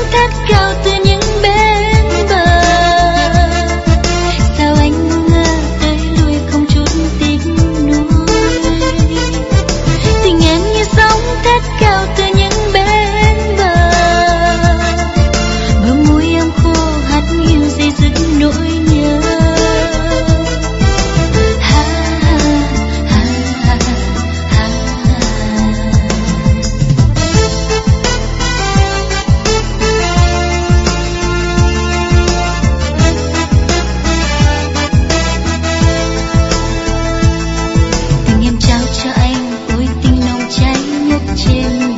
thét cao từ những bên bờ. Sao anh ngu ngơ tới lui không chút tiếc nuối. Tình em như sóng thét cao từ những bên bờ. Bờ môi em khô hắt hiu dây dứt nỗi nhớ. Ha ha ha ha ha. Tình em trao cho anh ôi tình nồng cháy ngất trên